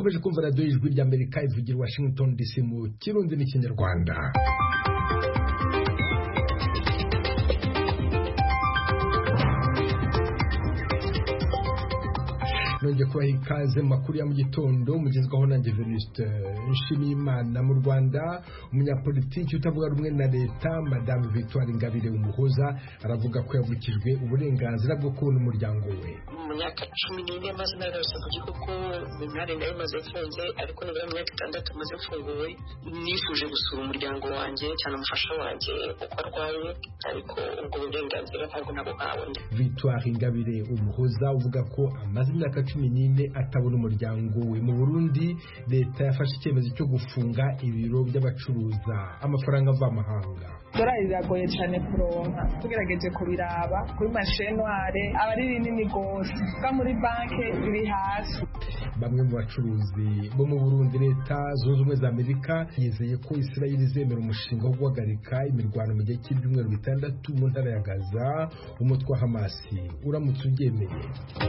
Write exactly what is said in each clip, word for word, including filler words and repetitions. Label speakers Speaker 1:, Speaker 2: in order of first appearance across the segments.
Speaker 1: mukomeje kumva radio ijwi ry'Amerika ivugira Washington D C mu Kirundi n'Ikinyarwanda. Nongeye kubaha ikaze makuru ya mu gitondo mugezwaho nanjye Venuste Nshimiyimana. Mu Rwanda umunyapolitiki utavuga rumwe na leta Madame Victoire Ingabire Umuhoza aravuga ko yavukijwe uburenganzira bwo kubona umuryango we.
Speaker 2: Mu myaka cumi n'ine amaze narose ku gihugu intare nayo maze mfunze, ariko nibura mu myaka itandatu maze mfunguwe nifuje gusura umuryango wanjye cyane umufasha wanjye uko arwaye, ariko ubwo burenganzira ntabwo nabo babonye.
Speaker 1: Victoire Ingabire Umuhoza uvuga ko amaze imyaka cumi n'ine atabona umuryango we. Mu Burundi leta yafashe icyemezo cyo gufunga ibiro by'abacuruza amafaranga ava amahanga.
Speaker 3: Dorari biragoye cyane kuronka, tugerageje kubiraba kuri mashenware abari rinini gose ka muri banke biri hasi.
Speaker 1: Bamwe mu bacuruzi bo mu Burundi leta zunze ubumwe za Amerika yizeye ko Israel izemera umushinga wo guhagarika imirwano mu gihe cy'ibyumweru bitandatu mu ntara ya Gaza, umutwe wa Hamas uramutse ubyemeye.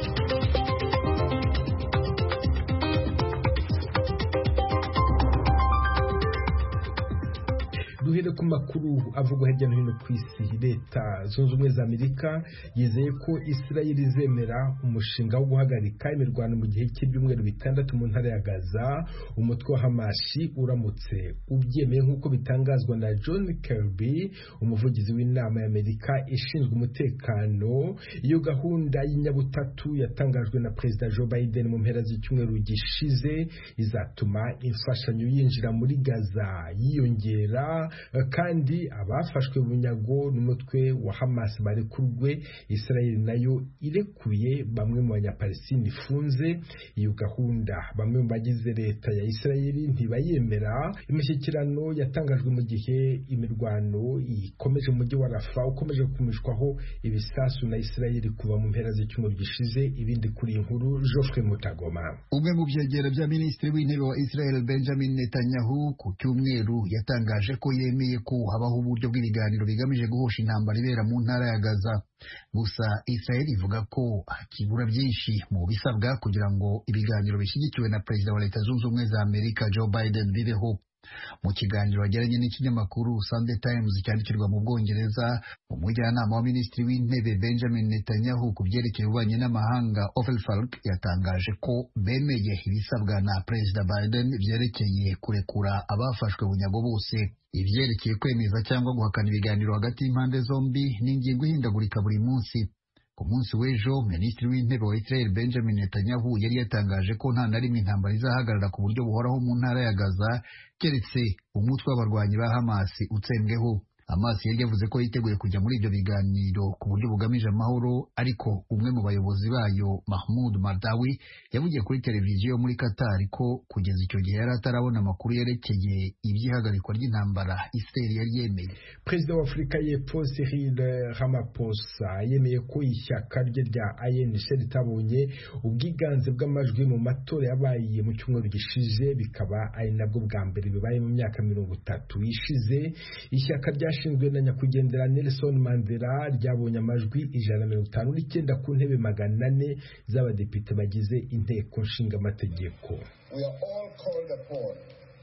Speaker 1: Duhere ku makuru avugwa hirya no hino ku isi. Leta zunze ubumwe za Amerika yizeye ko Israel izemera umushinga wo guhagarika imirwano mu gihe cy'ibyumweru bitandatu mu ntara ya Gaza, umutwe wa Hamas uramutse ubyemeye nk'uko bitangazwa na John Kirby, umuvugizi w'inama ya Amerika ishinzwe umutekano. Iyo gahunda y'inyabutatu yatangajwe na Perezida Joe Biden mu mpera z'icyumweru gishize izatuma imfashanyo yinjira muri Gaza yiyongera, kandi abafashwe bunyago n'umutwe wa Hamas barekurwe. Israel nayo irekuye bamwe mu banyapalestine ifunze. Iyo gahunda bamwe mu bagize leta ya Israel ntibayemera. Imishyikirano yatangajwe mu gihe imirwano ikomeje mu mujyi wa Rafah ukomeje kumishwaho ibisasu na Israel kuva mu mpera z'icyumweru gishize. Ibindi kuri inkuru Geoffrey Mutagoma.
Speaker 4: Umwe mu byegera bya minisitiri w'intebe wa Israel Benjamin Netanyahu ku cyumweru yatangaje ko yemeye ko habaho uburyo bw'ibiganiro bigamije guhosha intambara ibera mu ntara ya Gaza. Gusa Israel ivuga ko hakibura byinshi mu bisabwa kugira ngo ibiganiro bishyigikiwe na Perezida wa Leta Zunze Ubumwe za Amerika Joe Biden bibeho. Mu kiganiro yagiranye n'ikinyamakuru Sunday Times cyandikirwa mu Bwongereza, umujyanama wa minisitiri w'intebe Benjamin Netanyahu ku byerekeye ububanyi n'amahanga Ofer Falk yatangaje ko bemeye ibisabwa na Perezida Biden byerekeye kurekura abafashwe bunyago bose. Ibyerekeye kwemeza cyangwa guhakana ibiganiro hagati y'impande zombi n'ingingo ihindagurika buri munsi. Ku munsi w'ejo minisitiri w'intebe wa Israel Benjamin Netanyahu yari yatangaje ko nta na rimwe intambara izahagarara ku buryo buhoraho mu ntara ya Gaza keretse umutwe w'abarwanyi ba Hamas utsembweho. Hamas yari yavuze ko yiteguye kujya muri ibyo biganiro ku buryo bugamije amahoro, ariko umwe mu bayobozi bayo Mahmoud Mardawi yavugiye kuri televiziyo muri Qatar ko kugeza icyo gihe yari atarabona amakuru yerekeye iby'ihagarikwa ry'intambara Israel yari yemeye.
Speaker 1: Perezida wa Afurika y'Epfo Cyril Ramaphosa yemeye ko ishyaka rye rya A N C ritabonye ubwiganze bw'amajwi mu matora yabaye mu cyumweru gishize, bikaba ari nabwo bwa mbere bibaye mu myaka mirongo itatu ishize. Ishyaka rya shinzwe na nyakwigendera Nelson Mandela ryabonye amajwi ijana na mirongo itanu n'icyenda ku ntebe magana ane z'abadepite bagize inteko nshinga amategeko.
Speaker 5: We are all called upon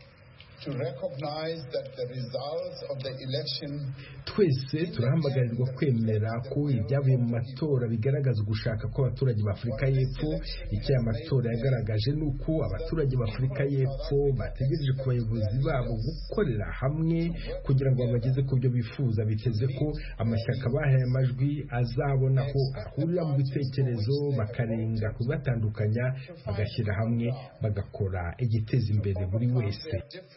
Speaker 5: to recognize that the results of the election.
Speaker 1: Twese turahamagarirwa kwemera ko ibyavuye mu matora bigaragaza gushaka ko abaturage ba Afurika y'Epfo. Icyo aya matora yagaragaje ni uko abaturage ba Afurika y'Epfo bategereje ku bayobozi babo gukorera hamwe kugira ngo babageze ku byo bifuza. Biteze ko amashyaka bahaye amajwi azabona ko ahurira mu bitekerezo bakarenga kubatandukanya, bagashyira hamwe bagakora igiteza imbere buri wese.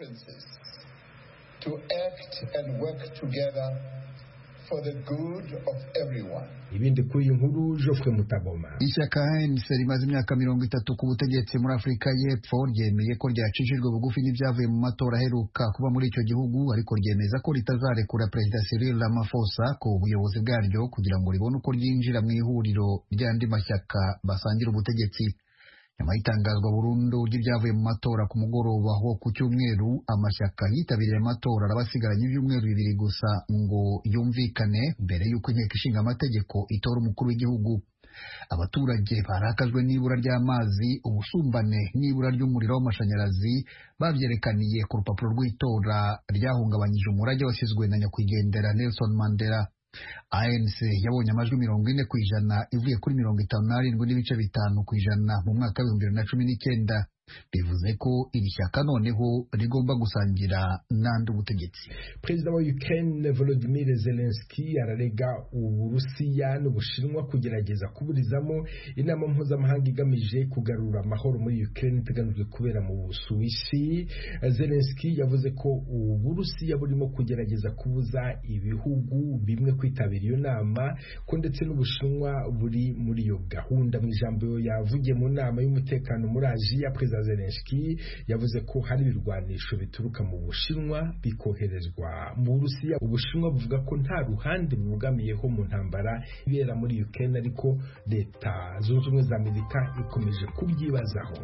Speaker 5: To act and work together for the good of everyone.
Speaker 1: Ibindi kuri inkuru Geoffrey Mutagoma.
Speaker 4: Ishyaka A N C rimaze imyaka mirongo itatu ku butegetsi muri Afurika y'Epfo ryemeye ko ryacishijwe bugufi n'ibyavuye mu matora aheruka kuba muri icyo gihugu, ariko ryemeza ko ritazarekura Perezida Cyril Ramaphosa ku buyobozi bwaryo kugira ngo ribone uko ryinjira mu ihuriro ry'andi mashyaka basangira ubutegetsi. Nyuma y'itangazwa burundu ry'ibyavuye mu matora ku mugoroba wo ku cyumweru, amashyaka yitabiriye amatora arabasigaranye ibyumweru bibiri gusa ngo yumvikane mbere y'uko inteko ishinga amategeko itora umukuru w'igihugu. abaturage barakajwe n'ibura ry'amazi, ubusumbane n'ibura ry'umuriro w'amashanyarazi babyerekaniye ku rupapuro rw'itora ryahungabanyije umurage wasizwe na nyakwigendera Nelson Mandela. A N C yabonye amajwi mirongo ine ku ijana ivuye kuri mirongo itanu n'arindwi n'ibice bitanu ku ijana mu mwaka w'ibihumbi bibiri na cumi n'icyenda. Bivuze ko iri shyaka noneho rigomba gusangira n'andi ubutegetsi.
Speaker 1: Perezida wa Ukraine Volodymyr Zelensky ararega Uburusiya n'Ubushinwa kugerageza kuburizamo inama mpuzamahanga igamije kugarura amahoro muri Ukraine iteganijwe kubera mu Busuwisi. Zelensky yavuze ko Uburusiya burimo kugerageza kubuza ibihugu bimwe kwitabira iyo nama, ko ndetse n'Ubushinwa buri muri iyo gahunda. Mu ijambo yavugiye mu nama y'umutekano muri Aziya, Perezida Zelensky yavuze ko hari ibirwanisho bituruka mu Bushinwa bikoherezwa mu Burusiya. Ubushinwa buvuga ko nta ruhande bubogamiyeho mu ntambara ibera muri Ukraine, ariko Leta Zunze Ubumwe za Amerika ikomeje kubyibazaho.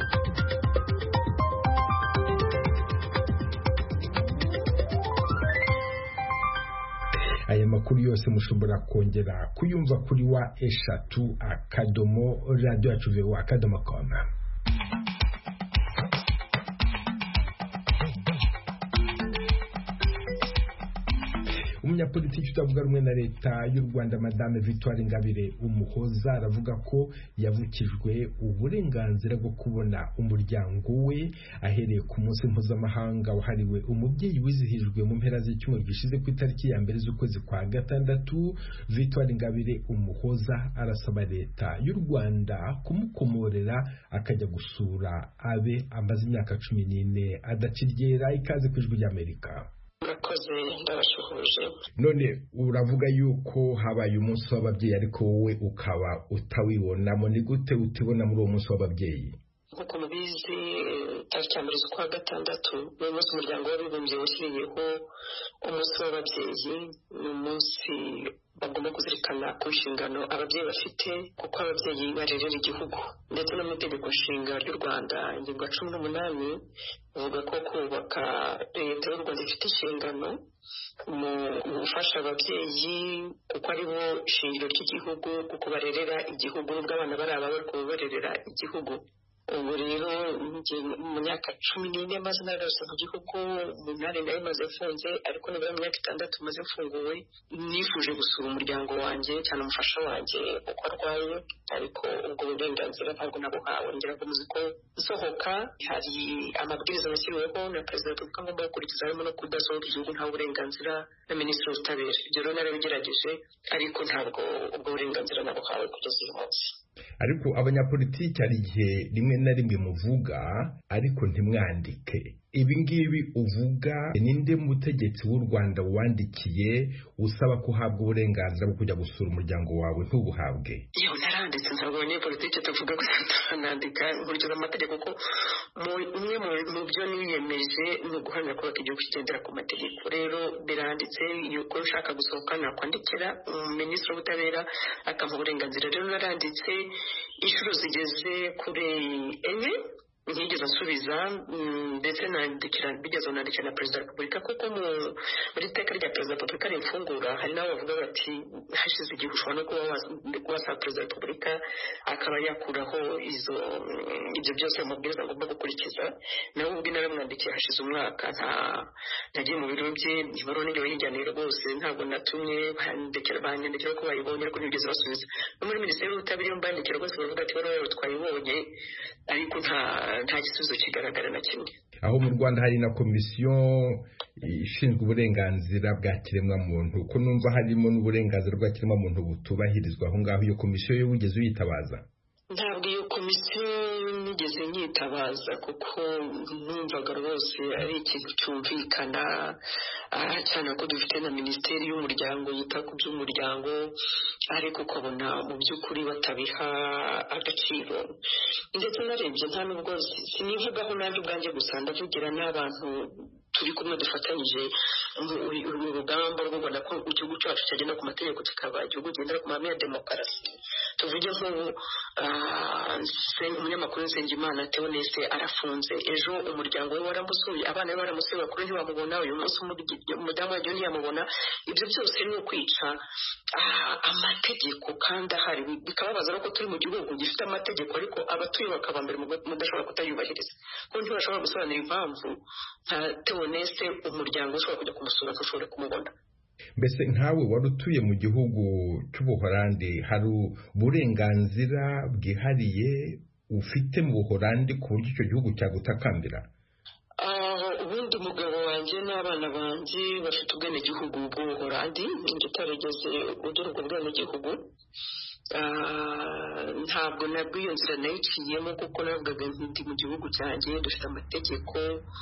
Speaker 1: Aya makuru yose mushobora kongera kuyumva kuri wa eshatu akadomo radio yacu wa akadomo com. Umunyapolitiki utavuga rumwe na leta y'u Rwanda Madame Victoire Ingabire Umuhoza aravuga ko yavukijwe uburenganzira bwo kubona umuryango we ahereye ku munsi mpuzamahanga wahariwe umubyeyi wizihijwe mu mpera z'icyumweru gishize ku itariki ya mbere z'ukwezi kwa gatandatu. Victoire Ingabire Umuhoza arasaba leta y'u Rwanda kumukomorera akajya gusura abe amaze imyaka cumi n'ine adaciryera. Ikaze ku Ijwi ry'Amerika.
Speaker 2: Murakoze, ndabashuhuje.
Speaker 1: None uravuga yuko habaye umunsi w'ababyeyi ariko wowe ukaba utawibonamo, ni gute utibona muri uwo munsi w'ababyeyi?
Speaker 2: Nk'uko mubizi, tariki ya mbere z'ukwa gatandatu ni umunsi umuryango w'abibumbye washyiriyeho umunsi w'ababyeyi. Ni umunsi bagomba kuzirikana ku nshingano ababyeyi bafite, kuko ababyeyi barerera igihugu, ndetse no mu itegeko nshinga ry'u Rwanda ingingo ya cumi n'umunani uvuga ko kubaka leta y'u Rwanda ifite inshingano mu gufasha ababyeyi, kuko ari bo shingiro ry'igihugu, kuko barerera igihugu, nubwo abana bari aba bari kubarerera igihugu. Ubu rero mu myaka cumi n'ine maze narose mu gihugu, umunani nayo maze mfunze, ariko nibura mu myaka itandatu maze mfunguwe, nifuje gusura umuryango wanjye cyane umufasha wanjye uko arwaye, ariko ubwo burenganzira ntabwo nabuhawe. ngira ngo muzi ko nsohoka hari amabwiriza nashyiriweho na Perezida wa Repubulika ngomba gukurikiza, harimo no kudasohoka igihugu nta burenganzira na Minisitiri w'Ubutabera. Ibyo rero narabigerageje, ariko ntabwo ubwo burenganzira nabuhawe kugeza uyu munsi.
Speaker 1: Ariko abanyapolitiki hari igihe rimwe na rimwe muvuga ariko ntimwandike. Ibi ngibi uvuga, ninde mu butegetsi w'u Rwanda wandikiye usaba ko uhabwa uburenganzira bwo kujya gusura umuryango wawe ntubuhabwe?
Speaker 2: Iyo naranditse, ntabwo abanyapolitiki tuvuga ko tutanandika nkurikije amategeko, ko umwe mu byo niyemeje ni uguharanira kubaka igihugu kigendera ku mategeko. Rero biranditse, yuko ushaka gusohoka nakwandikira Minisitiri w'Ubutabera akampa uburenganzira. Rero naranditse inshuro zigeze kuri enye, ntigeze asubiza, ndetse nandikira bigeze nandikira na Perezida wa Repubulika, kuko muri iteka rya Perezida wa Repubulika rimfungura hari n'abo bavuga bati hashize igihe ushobora no kuba wasaba Perezida wa Repubulika akaba yakuraho izo ibyo byose amabwiriza agomba gukurikiza. nawe ubwe naramwandikiye hashize umwaka, nta nagiye mu biro bye, ibaruwa n'igihe bayijyaniye rwose, ntabwo natumye bandikira banyandikira ko bayibonye, ariko ntibigeze basubiza. no muri Minisiteri y'Ubutabera iyo mbandikira rwose baravuga ati ibaruwa yawe twayibonye, ariko nta nta gisubizo kigaragara na kimwe.
Speaker 1: Aho mu Rwanda hari na komisiyo ishinzwe uburenganzira bwa kiremwamuntu, ko numva harimo n'uburenganzira bwa kiremwamuntu butubahirizwa aho ngaho. Iyo komisiyo yo wigeze uyitabaza?
Speaker 2: Ntabwo iyo komisiyo nigeze nyitabaza, kuko numvaga rwose ari ikintu cyumvikana, cyane ko dufite na Minisiteri y'Umuryango yita ku by'umuryango, ariko ukabona mu by'ukuri batabiha agaciro. Ndetse narebye nta nubwo sinivugaho nanjye ubwanjye gusa, ndavugira n'abantu turi kumwe dufatanyije uru rugamba rwo Rwanda ko igihugu cyacu cyagenda ku mategeko, kikaba igihugu kigendera ku mahame ya demokarasi. tuvuge nk'ubu umunyamakuru Nsengimana Theoneste arafunze, ejo umuryango we waramusuye, abana be baramusuye, bakuru ntibamubona, uyu munsi umudamu wagiye ntiyamubona. Ibyo byose ni ukwica amategeko kandi ahari. Bikababaza ko turi mu gihugu gifite amategeko ariko abatuye bakaba mbere mudashobora kutayubahiriza, kuko ntibashobora gusobanura impamvu nka Theoneste umuryango ushobora kujya kumusura ntushobore kumubona.
Speaker 1: Mbese nkawe wari utuye mu gihugu cy'Ubuholandi, hari uburenganzira bwihariye ufite mu Buholandi ku buryo icyo gihugu cyagutakambira?
Speaker 2: Ubundi umugabo wanjye n'abana banjye bafite ubwenegihugu bw'Ubuholandi, njye utarigeze ugira ubwo bwenegihugu. Ntabwo nabwo iyo nzira nayiciyemo kuko navugaga ndi mu gihugu cyanjye dufite amategeko.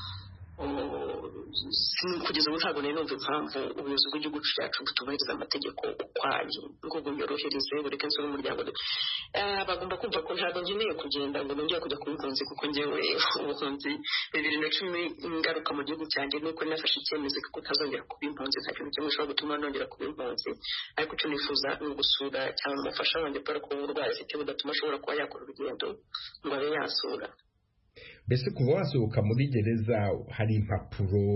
Speaker 2: Kugeza ubu ntabwo nari numva impamvu ubuyobozi bw'igihugu cyacu butubahiriza amategeko ukwayo ngo bunyorohereze bureke nsura umuryango. Bagomba kumva ko ntabwo nkeneye kugenda ngo nongere kujya ku buhunzi, kuko ngewe ubuhunzi bibiri na cumi ingaruka mu gihugu cyanjye nuko nafashe icyemezo ko ntazongera kuba impunzi. Nta kintu kimwe gishobora gutuma nongera kuba impunzi, ariko icyo nifuza ni ugusura cyangwa umufasha wanjye kubera ko uburwayi afite budatuma ashobora kuba yakora urugendo ngo abe yasura.
Speaker 1: Mbese kuva wasohoka muri gereza hari impapuro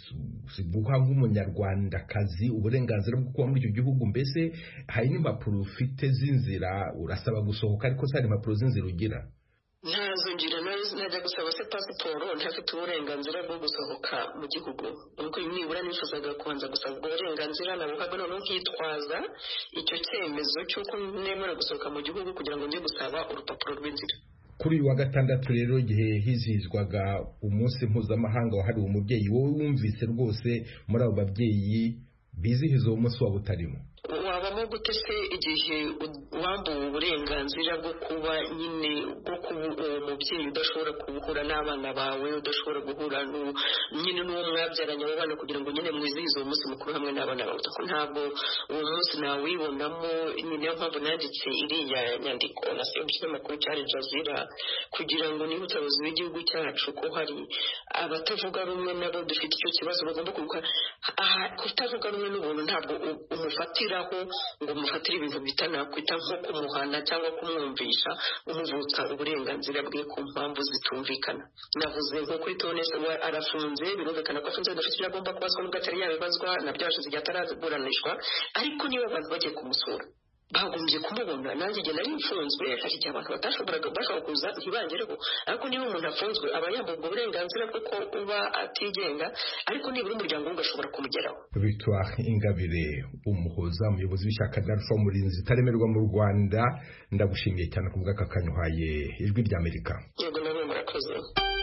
Speaker 1: ziguha nk'umunyarwandakazi uburenganzira bwo kuba muri icyo gihugu? Mbese hari n'impapuro ufite z'inzira urasaba gusohoka ariko se hari impapuro z'inzira ugira?
Speaker 2: Ntazo ngira, najya gusaba se pasiporo ntafite uburenganzira bwo gusohoka mu gihugu. Nuko nibura nifuzaga kubanza gusaba ubwo burenganzira nabuhabwa, noneho nkitwaza icyo cyemezo cy'uko nemera gusohoka mu gihugu kugira ngo njye gusaba urupapuro rw'inzira.
Speaker 1: Kuri uyu wa gatandatu rero igihe hizihizwaga umunsi mpuzamahanga wahariwe umubyeyi, wowe wumvise rwose muri abo babyeyi bizihiza uwo munsi waba utarimo?
Speaker 2: Wabamo gute se igihe wambuwe uburenganzira bwo kuba nyine bwo kuba uwo mubyeyi udashobora guhura n'abana bawe, udashobora guhura nyine n'uwo mwabyaranye abo bana kugira ngo nyine mwizihize uwo munsi mukuru hamwe n'abana bawe? Ntabwo uwo munsi nawibonamo. Ni niyo mpamvu nanditse iriya nyandiko nasiye mu kinyamakuru cya Al Jazeera kugira ngo nibutse abayobozi b'igihugu cyacu ko hari abatavuga rumwe nabo dufite icyo kibazo bagomba kuvuga. Kutavuga rumwe n'ubuntu ntabwo umufatiraho ngo umufatire ibintu bitanakwita nko kumuhana cyangwa kumwumvisha umuvutsa uburenganzira bwe ku mpamvu zitumvikana. Navuze nko kuri Theoneste arafunze, birumvikana ko afunze adafite icyo agomba kubazwa n'ubwo atari yabibazwa, nabyo hashize igihe ataraburanishwa, ariko niba abantu bagiye kumusura bagombye kumubona. Nanjye igihe nari mfunzwe hari igihe abantu batashoboraga bashobora kuza ntibangereho, ariko niba umuntu afunzwe aba yambaye ubwo burenganzira bwo ko uba atigenga, ariko nibura umuryango we ugashobora kumugeraho.
Speaker 1: Victoire Ingabire Umuhoza, umuyobozi w'ishyaka rya Alpha Umurinzi itaremerwa mu Rwanda, ndagushimiye cyane ku bw'aka kanya uhaye Ijwi ry'Amerika.
Speaker 2: Yego namwe murakoze.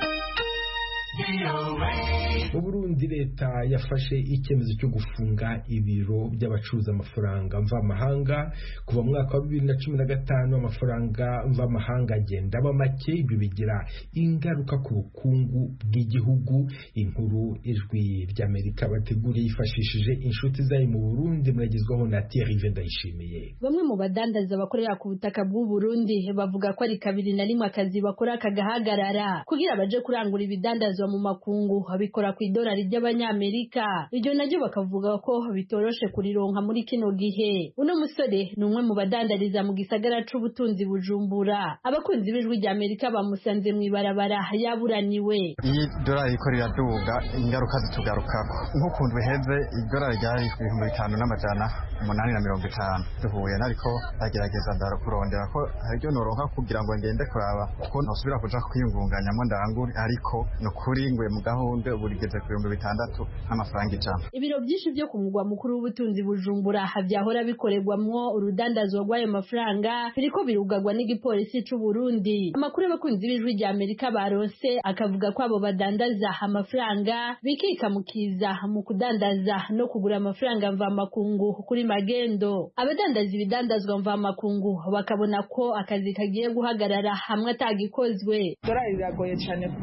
Speaker 1: Mu Burundi leta yafashe icyemezo cyo gufunga ibiro by'abacuruza amafaranga mvamahanga kuva mu mwaka wa bibiri na cumi na gatanu. Amafaranga mvamahanga agenda aba make, ibyo bigira ingaruka ku bukungu bw'igihugu. Inkuru Ijwi ry'Amerika bateguriye yifashishije inshuti zayo mu Burundi, muragezwaho na Thierry Vendayishimiye.
Speaker 6: Bamwe mu badandaza bakorera ku butaka bw'u Burundi bavuga ko ari kabiri na rimwe akazi bakora kagahagarara kugira baje kurangura ibidandazwa mu makungu, babikora ku idolari ry'abanyamerika. Iryo naryo bakavuga ko bitoroshe kurironka muri kino gihe. Uno musore ni umwe mu badandariza mu gisagara c'ubutunzi Bujumbura. Abakunzi b'Ijwi ry'Amerika bamusanze mu ibarabara yaburaniwe.
Speaker 7: Iyi dolari iko riraduga, ingaruka zitugarukako. Nk'ukuntu biheze idolari ryari ibihumbi bitanu n'amajana umunani na mirongo itanu. Duhuye nariko agerageza ndara kurondera ko haryo noronka kugira ngo ngende kuraba ko nosubira kuja kwiyungunganyamo ndangure, ariko no ingwe mu gahunda burigeze ku bihumbi bitandatu n'amafaranga ijana.
Speaker 6: Ibiro byinshi byo ku mugwa mukuru w'ubutunzi Bujumbura byahora bikorerwamwo urudandazwa rw'ayo mafaranga biriko birugagwa n'igipolisi c'u Burundi. Amakuru y'abakunzi b'Ijwi ry'Amerika barose akavuga ko abo badandaza amafaranga bikikamukiza mu kudandaza no kugura amafaranga mva makungu kuri magendo. Abadandaza ibidandazwa mva makungu bakabona ko akazi kagiye guhagarara hamwe atagikozwe.
Speaker 3: Dolari biragoye cyane kuronka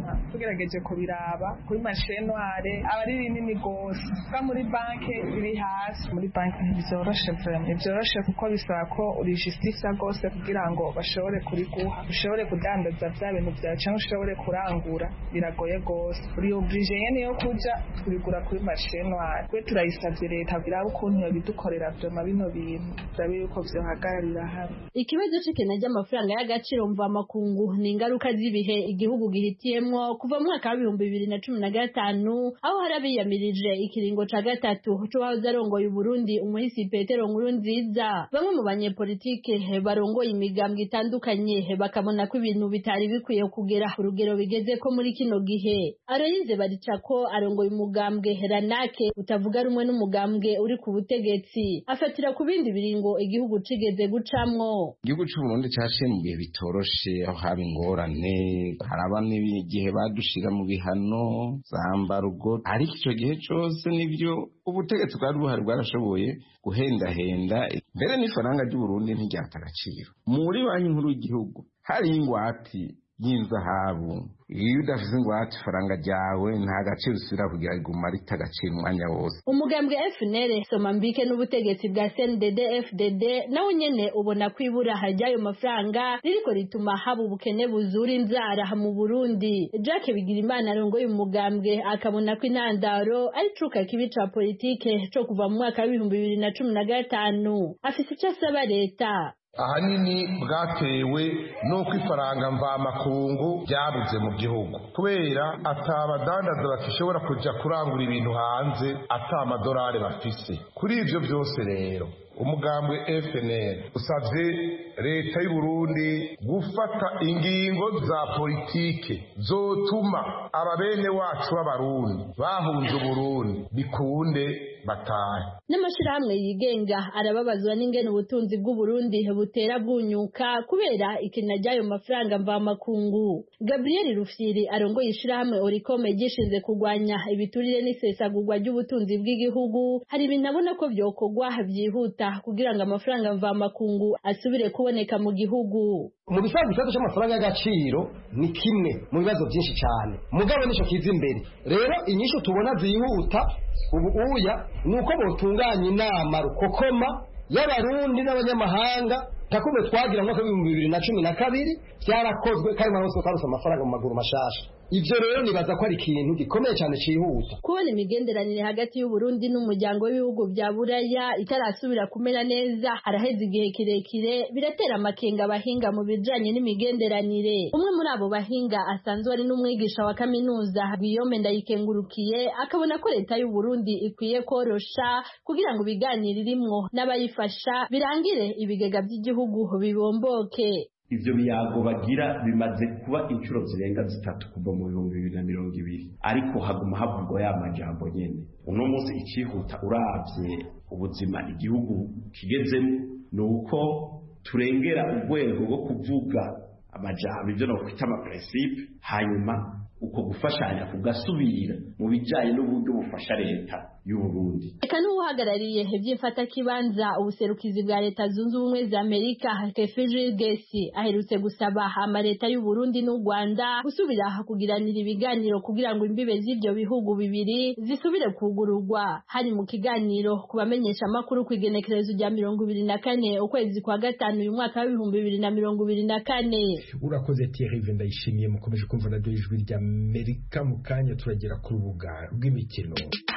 Speaker 3: kuronka tugerageje kubiraba kuri marché noire aba ari rinini gose ka muri banke iri hasi muri banke ntibyoroshe vraiment ntibyoroshe kuko bisaba ko uri justice gose kugira ngo bashobore kuriguha ushobore kudandaza bya bintu byawe cyangwa ushobore kurangura biragoye gose uri oblige nyene yo kuja kubigura kuri marché noire kwe turayisavye leta biraba ukuntu yabidukorera vyoma bino bintu turabe yuko vyohagararira hamwe.
Speaker 6: Ikibazo c'ikena ry'amafaranga y'agaciro mva makungu ni ingaruka z'ibihe igihugu gihitiyemwo kuva mu mwaka wa ibihumbi bibiri na cumi na gatanu aho harabiyamirije ikiringo ca gatatu c'uwahoze arongoye Uburundi umuhisi Petero Nkurunziza. Bamwe mu banyepolitike barongoye imigambwe itandukanye bakabona ko ibintu bitari bikwiye kugera urugero bigeze ko muri kino gihe. Arayize Baricako arongoye umugambwe Ranake utavuga rumwe n'umugambwe uri ku butegetsi afatira ku bindi biringo igihugu cigeze gucamwo.
Speaker 8: Igihugu c'u Burundi caciye mu bihe bitoroshe aho haba ingorane haraba n'igihe badushira mu bihano zambarugo ariko ico gihe cose nivyo ubutegetsi bwari buhari bwarashoboye guhendahenda mbere n'ifaranga ry'u Burundi ntiryata agaciro. Muri banki nkuru y'igihugu hari ingwati y'inzahabu iyo udafise ingwate ifaranga ryawe nta gaciro usubira kugira iguma rita agaciro umwanya wose.
Speaker 6: Umugambwe F N L Somambike n'ubutegetsi bwa C N D D F D D nawo nyene ubona kwibura hajyayo mafaranga ririko rituma haba ubukene buzura inzara mu Burundi. Jacques Bigirimana arongoye umugambwe akabona ko intandaro ari cuka kibi ca politike co kuva mu mwaka wa ibihumbi bibiri na cumi na gatanu. Afise ico asaba leta
Speaker 9: ahanini bwatewe nuko ifaranga mvamakungu ryabuze mu gihugu kubera atabadandaza bakishobora kuja kurangura ibintu hanze ata amadolari bafise. Kuri ivyo vyose rero umugambwe F N L usavye leta y'u Burundi gufata ingingo za politike zotuma ababene wacu b'abarundi bahunze Burundi bikunde batahe.
Speaker 6: N'amashirahamwe yigenga arababazwa n'ingene ubutunzi bw'u Burundi butera bwunyuka kubera ikena ryayo mafaranga mva makungu. Gabriel Rufyiri arongoye ishirahamwe Oricome gishinze kugwanya ibiturire n'isesagurwa ry'ubutunzi bw'igihugu hari ibintu abona ko vyokogwa vyihuta kugira ngo amafaranga mva makungu asubire kuboneka mu gihugu.
Speaker 10: Mu bisanzwe ikibazo cy'amafaranga y'agaciro ni kimwe mu bibazo byinshi cyane mugabo nico kiza imbere. Rero inyisho tubona zihuta ubu uya nuko botunganya inama rukokoma y'abarundi n'abanyamahanga takumwe twagira mu mwaka wa bibiri na cumi na kabiri byarakozwe kandi marose karusa amafaranga mu maguru mashasha. Ivyo rero nibaza ko ari ikintu gikomeye cyane cihuta.
Speaker 6: Kubona imigenderanire hagati y'u Burundi n'umuryango w'ibihugu bya Buraya itarasubira kumera neza haraheze igihe kirekire biratera amakenga abahinga mu bijanye n'imigenderanire. Umwe muri abo bahinga asanzwe ari n'umwigisha wa kaminuza Guillaume Ndayikengurukiye akabona ko leta y'u Burundi ikwiye korosha kugira ngo biganire rimwo n'abayifasha birangire ibigega by'igihugu bibomboke.
Speaker 11: Ivyo biyago bagira bimaze kuba inshuro zirenga zitatu kuva mu bihumbi bibiri na mirongo ibiri ariko haguma havugwa ya majambo nyene. Uno munsi icihuta uravye ubuzima igihugu kigezemo nuko turengera urwego rwo kuvuga amajambo ivyo no kwita ama principe hanyuma uko gufashanya kugasubira mu bijanye n'uburyo bufasha leta y'u Burundi.
Speaker 6: Eka n'uhagarariye ivy'imfata kibanza ubuserukizi bwa leta zunze ubumwe za Amerika Kefiji Gesi aherutse gusaba ama leta y'u Burundi n'u Rwanda gusubira kugiranira ibiganiro kugira ngo imbibe z'ivyo bihugu bibiri zisubire kugururwa. Hari mu kiganiro kubamenyesha amakuru kwigenekerezo rya mirongo ibiri na kane ukwezi kwa gatanu uyu mwaka wa ibihumbi bibiri na mirongo ibiri na kane.
Speaker 1: Urakoze Thierry Vendayishimiye mukomeje kumva radio ijwi rya Amerika mu kanya turagera ku rubuga rw'imikino.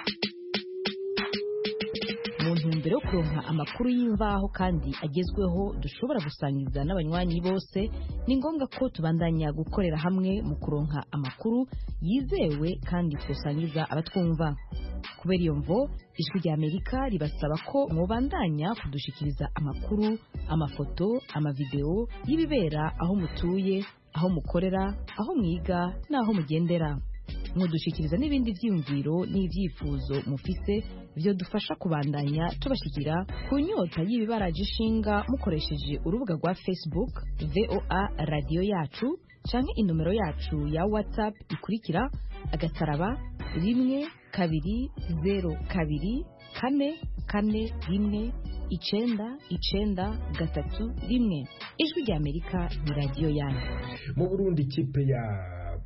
Speaker 12: Mu ntumbero yo kuronka amakuru y'imvaho kandi agezweho dushobora gusangiza n'abanywanyi bose ni ngombwa ko tubandanya gukorera hamwe mu kuronka amakuru yizewe kandi tusangiza abatwumva. Kubera iyo mvo ijwi rya Amerika ribasaba ko mwobandanya kudushikiriza amakuru, amafoto, amavideo y'ibibera aho mutuye, aho mukorera, aho mwiga n'aho mugendera. Mudushikiriza n'ibindi vyiyumviro n'ivyifuzo mufise byo dufasha kubandanya tubashikira ku nyota y'ibibaraje ishinga mukoresheje urubuga rwa Facebook V O A radio yacu canke inomero yacu ya WhatsApp ikurikira agasaraba rimwe kabiri zero kabiri kane kane rimwe icenda icenda gatatu rimwe. Ijwi rya Amerika ni radio yanyu.
Speaker 1: Mu Burundi ikipe ya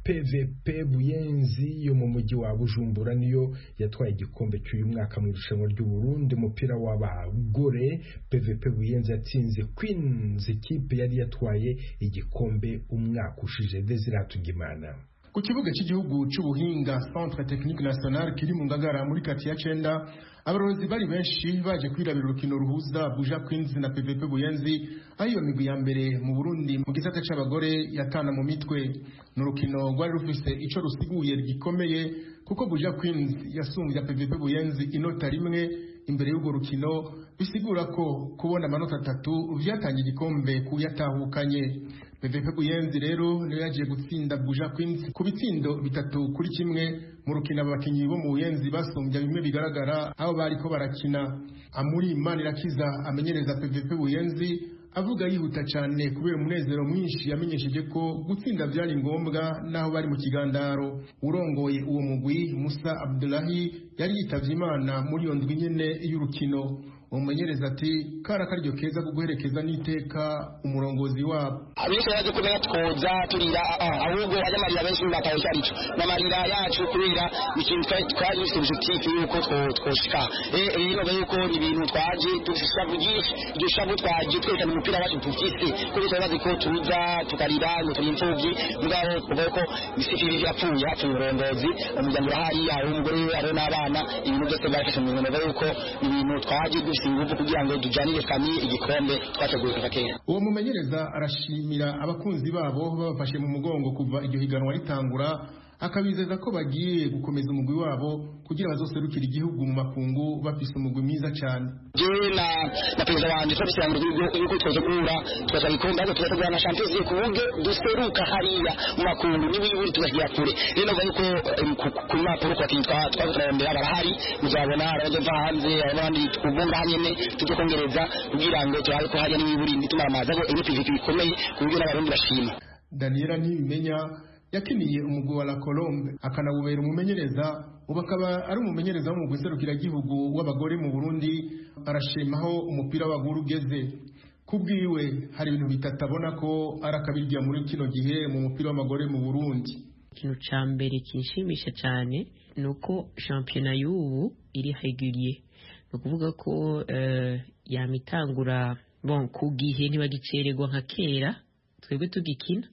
Speaker 1: P V P Buyenzi yo mu mujyi wa Bujumbura niyo yatwaye igikombe cy'uyu mwaka mu irushanwa ry'u Burundi umupira w'abagore. P V P Buyenzi yatsinze Queens, ikipe yari yatwaye igikombe umwaka ushije. Desire Hatungimana.
Speaker 13: Ku kibuga cy'igihugu cy'ubuhinga Centre Technique National kiri mu Ngagara muri kati ya Cenda, abarozi bari benshi baje kwirabira urukino ruhuza Buja Queens na P V P Buyenzi, ayo migwi ya mbere mu Burundi mu gisata c'abagore yatana mu mitwe. N'urukino rwari rufise ico rusiguye gikomeye kuko Buja Queens yasumbye P V P Buyenzi inota rimwe imbere y'urwo rukino, bisigura ko kubona amanota atatu vyatanye igikombe kuyatahukanye. P V P Buyenzi rero niyo yagiye gutsinda Buja Queens ku bitsindo bitatu kuri kimwe mu rukino abakinyi bo mu Buyenzi basumbya bimwe bigaragara aho bariko barakina. Amuri Manirakiza amenyereza P V P Buyenzi avuga yihuta cyane kubera umunezero mwinshi, yamenyesheje ko gutsinda byari ngombwa naho bari mu kigandaro. Urongoye uwo mugwi Musa Abdullahi yari yitavye Imana muri iyo ndwi nyene y'urukino. Umumenyereza ati kara karyo keza kuguherekeza n'iteka umurongozi wabo.
Speaker 14: Abise yaje kubera twoza turira ahubwo aje marira benshi mbataye cyarico n'amarira yacu kubera ikintu twaje objectif yuko twoshika eh rero yuko ibintu twaje dufisha vugisha dushabu twaje twekana umupira wacu tufise kuri twabaze ko tuza tukarira ngo turimfuvyi ngabo kuboko bisifiri yapfuye hafi umurongozi umuryango ahari aho umugore ari n'abana ibintu byose barafashe mu nkono yuko ibintu twaje ingufu kugira ngo dujanire kami igikombe twateguye kuva kera.
Speaker 13: Uwo mumenyereza arashimira abakunzi babo babafashe mu mugongo kuva iryo higanwa ritangura, akabizeza ko bagiye gukomeza umugwi wabo kugira bazoserukira igihugu mu makungu bafise umugwi mwiza cyane.
Speaker 14: Je na na perezida wanje twabisanga yuko twaje kura twaje ikombe aho twategura na Champions League kuvuge duseruka hariya mu makungu niwe yuri tugashyira kure. Rero ngo yuko ku mapuro kwa kitwa twavutrondera barahari muzabona araje hanze abandi kubunga hanyene tujye kongereza kugira ngo turabe ko hariya n'iburi tumara amazi aho P V P bikomeye kuburyo n'abarundi bashima.
Speaker 13: Daniela Ntibimenya yakiniye umugwi wa La Colombe akanawubera umumenyereza, ubu akaba ari umumenyereza wo mu guserukiragihugu w'abagore mu Burundi. Arashimaho umupira w'abagore ugeze. Kubwiwe hari ibintu bitatabona ko ari akabirya muri kino gihe mu mupira w'abagore mu Burundi.
Speaker 15: Ikintu ca mbere kinshimisha cyane nuko shampiyona y'ubu iri régulier, no kuvuga ko uh, yamitangura bon ku gihe ntibagicererwa nka kera twebwe tugikina.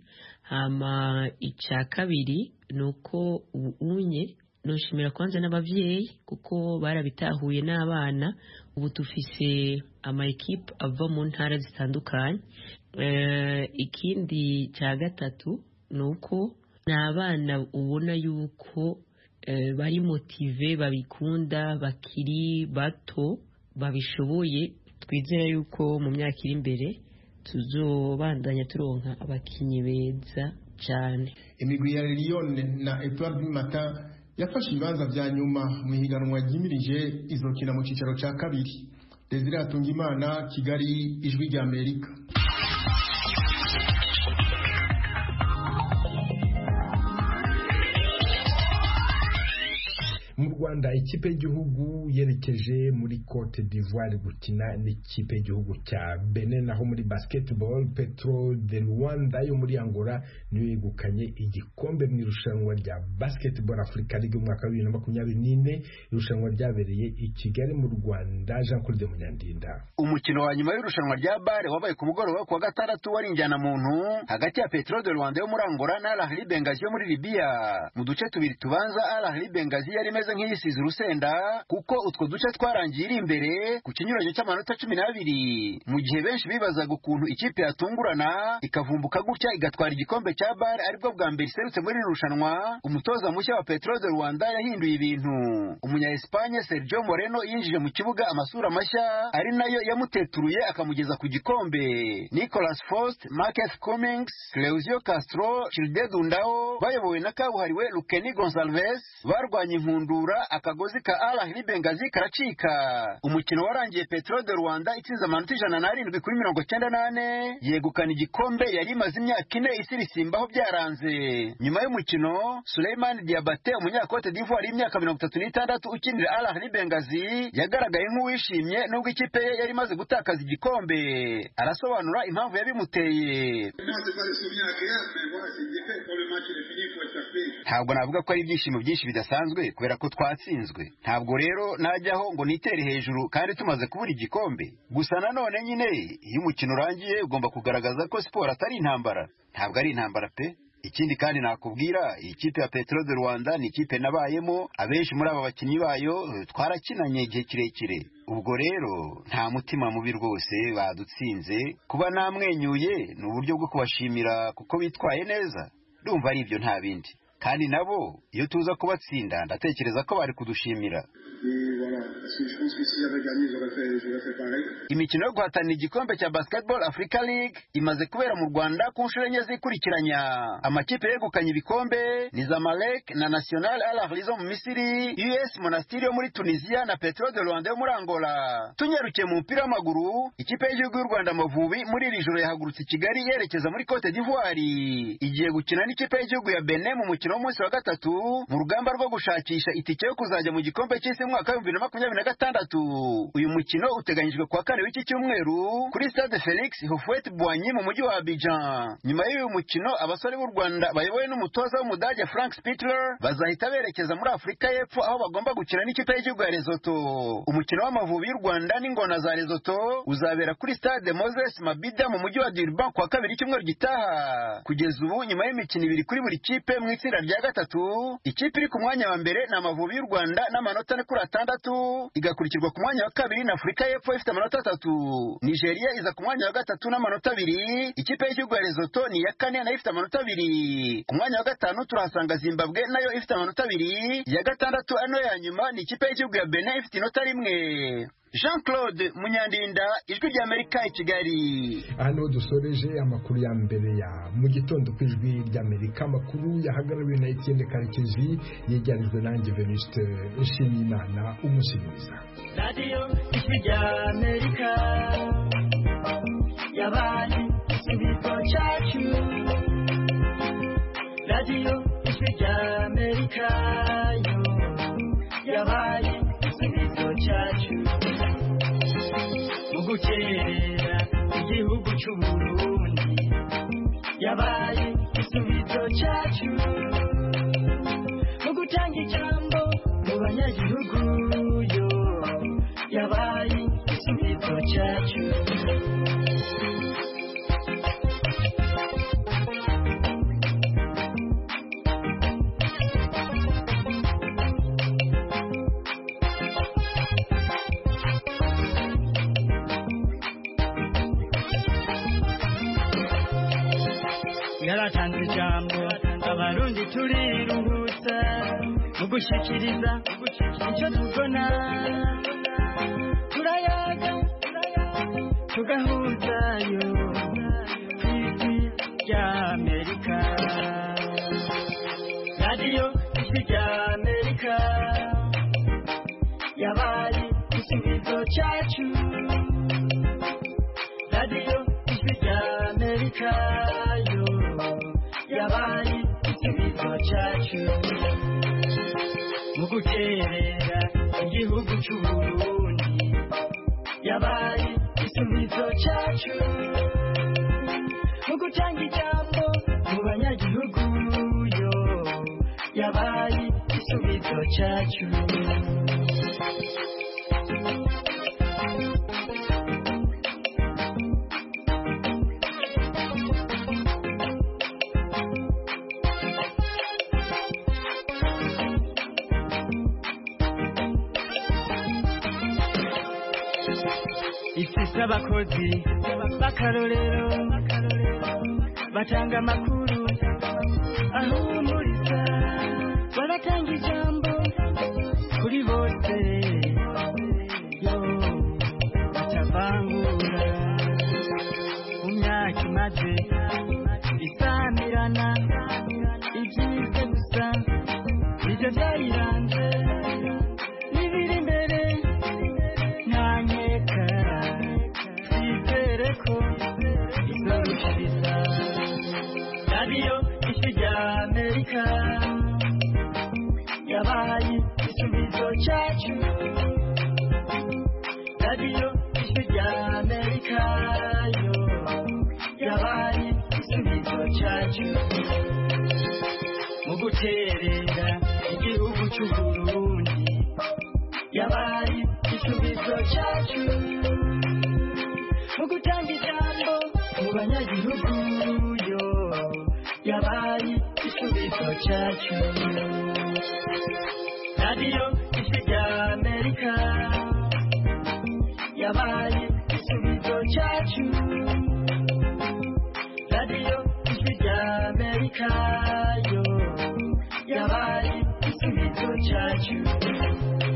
Speaker 15: Hama ica kabiri nuko unye noshimira kwanza n'abavyeyi kuko barabitahuye n'abana. Ubu tufise ama equipe ava mu ntara zitandukanye. Uh, ikindi ca gatatu nuko n'abana ubona yuko uh, bari motive, babikunda, bakiri bato, babishoboye. Twizera yuko mu myaka iri imbere tuzobandanya turonka abakinyi beza cyane.
Speaker 13: Imigwi ya Lyon na Etoile du Matin yafashe ibibanza vya nyuma mu higanwa ryimirije izokina mu cicaro ca kabiri. Desire Hatungimana, Kigali, Ijwi rya Amerika.
Speaker 1: Mu Rwanda ikipe y'igihugu yerekeje muri Cote d'Ivoire gukina n'ikipe y'igihugu cya Benin. Naho muri basketball Petro de Luanda yo muri Angola niyo yegukanye igikombe mu irushanwa rya Basketball Africa League umwaka wa bibiri na makumyabiri n'ine. Irushanwa ryabereye i Kigali mu Rwanda. Jean Claude Munyandinda.
Speaker 16: Umukino wa nyuma y'irushanwa rya bare wabaye ku mugoroba ku wa gatandatu wari injyana muntu hagati ya Petro de Luanda yo muri Angola na Al Ahly Benghazi yo muri Libya. Mu duce tubiri tubanza Al Ahly Benghazi yari imeze nk'iyisize urusenda kuko utwo duce twarangiye iri imbere ku kinyuranyo cy'amanota cumi n'abiri, mu gihe benshi bibazaga ukuntu ikipe yatungurana ikavumbuka gutya igatwara igikombe cya bare aribwo bwa mbere iserutse muri irushanwa. Umutoza mushya wa Petro de Luanda yahinduye ibintu. Umunya Espagne Sergio Moreno yinjije mu kibuga amasura mashya ari nayo yamuteturuye akamugeza ku gikombe. Nicolas Faust, Marcus Cummings, Cleusio Castro, Childe Dundao bayobowe na kabuhariwe Lukeni Gonsalves barwanye inkundura akagozi ka Al Ahly Benghazi karacika. Umukino warangiye Petro de Luanda itsinze amanota ijana n'arindwi kuri mirongo cyenda n'ane yegukana igikombe yari imaze imyaka ine isirisimbaho byaranze. Nyuma y'umukino Suleiman Diabate umunyakote d'Ivoire y'imyaka mirongo itatu n'itandatu ukinira Al Ahly Benghazi yagaragaye nk'uwishimye nubwo ikipe ye yari imaze gutakaza igikombe. Arasobanura impamvu yabimuteye. ntabwo navuga ko ari ibyishimo byinshi bidasanzwe kubera ko twatsinzwe. Ntabwo rero najyaho ngo nitere hejuru kandi tumaze kubura igikombe. Gusa nanone nyine iyo umukino urangiye ugomba kugaragaza ko siporo atari intambara. Ntabwo ari intambara pe. Ikindi kandi nakubwira, ikipe ya Petro de Rwanda ni ikipe nabayemo, abenshi muri aba bakinnyi bayo twarakinanye igihe kirekire. Ubwo rero nta mutima mubi rwose badutsinze. Kuba namwenyuye ni uburyo bwo kubashimira kuko bitwaye neza. Ndumva ari ibyo nta bindi. Kandi nabo iyo tuza kubatsinda ndatekereza ko bari kudushimira. Imikino yo guhatanira igikombe cya Basketball Africa League imaze kubera mu Rwanda ku nshuro enye zikurikiranya. Amakipe yegukanye ibikombe ni Zamalek na National Al Ahly zo mu Misiri, U S Monastir yo muri Tunisia na Petro de Rwanda yo muri Angola. Tunyarukiye mu mupira w'amaguru, ikipe y'igihugu y'u Rwanda Amavubi muri iri joro yahagurutse i Kigali yerekeza muri Cote d'Ivoire. Igiye gukina n'ikipe y'igihugu ya Benin mu mukino w'umunsi wa gatatu mu rugamba rwo gushakisha itike yo kuzajya mu gikombe cy'isi mu mwaka wa bibiri na makumyabiri na gatandatu. Uyu mukino uteganyijwe kuwa kane w'iki cyumweru kuri Stade Felix Houphouët-Boigny mu mujyi wa Abidjan. Nyuma y'uyu mukino abasore b'u Rwanda bayobowe n'umutoza w'Umudage Frank Spittler bazahita berekeza muri Afurika y'Epfo aho bagomba gukina n'ikipe y'igihugu ya Lesotho. Umukino w'Amavubi y'u Rwanda n'ingona za Lesotho uzabera kuri Stade Moses Mabida mu mujyi wa Durban kuwa kabiri cyumweru gitaha. Kugeza ubu nyuma y'imikino ibiri kuri buri kipe mu itsinda rya gatatu, ikipe iri ku mwanya wa mbere ni Amavubi y'u Rwanda n'amanota ane kuri atandatu, igakurikirwa ku mwanya wa kabiri na Afurika y'Epfo ifite amanota atatu. Nigeria iza ku mwanya wa gatatu n'amanota abiri, ikipe y'igihugu ya Lesotho ni iya kane nayo ifite amanota abiri. Ku mwanya wa gatanu turahasanga Zimbabwe nayo ifite amanota abiri, iya gatandatu ano ya nyuma ni ikipe y'igihugu ya Benin ifite inota rimwe. Jean-Claude Munyandinda, Ijwi ry'Amerika i Kigali.
Speaker 1: Hano dusoreje amakuru ya mbere ya mu gitondo ku Ijwi ry'Amerika, amakuru yahagarariwe na Etienne Karekezi, yegeranijwe nanjye Venuste Nshimiyimana. Umushimiriza
Speaker 17: Radio Ijwi ry'Amerika yabaye igisubizo cyacu. Radio Ijwi ry'Amerika yo yabaye igisubizo cyacu. Mugukerera igihugu cy'u Burundi yabaye igisubizo cyacu. Mugutanga ijambo mu banyagihugu yo yabaye igisubizo cyacu. Yaratanze ijambo abarundi turiruhutsa mu gushikiriza icyo tubona, turayaga tugahuzayo ku Ijwi ry'Amerika. Radio Ijwi ry'Amerika yabaye igisubizo cyacu. Radio Ijwi ry'Amerika yo yabaye igisubizo cyacu. Mugukerera igihugu cy'u Burundi yabaye igisubizo cyacu. Mugutanga ijambo mu banyagihugu yo yabaye igisubizo cyacu. Ifise abakozi b'akarorero batanga amakuru ahumuriza, baratanga ijambo kuri bose yo batavangura. Mu myaka imaze isamirana ibyiza gusa nibyo byayiranze, n'ibiri imbere nta nkeka, twizere ko izorushiriza. Radio Ijwi ry'Amerika yabaye igisubizo cyacu. yabaye igisubizo cyacu mu gutanga ijambo mu banyagihugu yo yabaye igisubizo cyacu radiyo ijwi rya amerika yabaye igisubizo cyacu radiyo ijwi rya amerika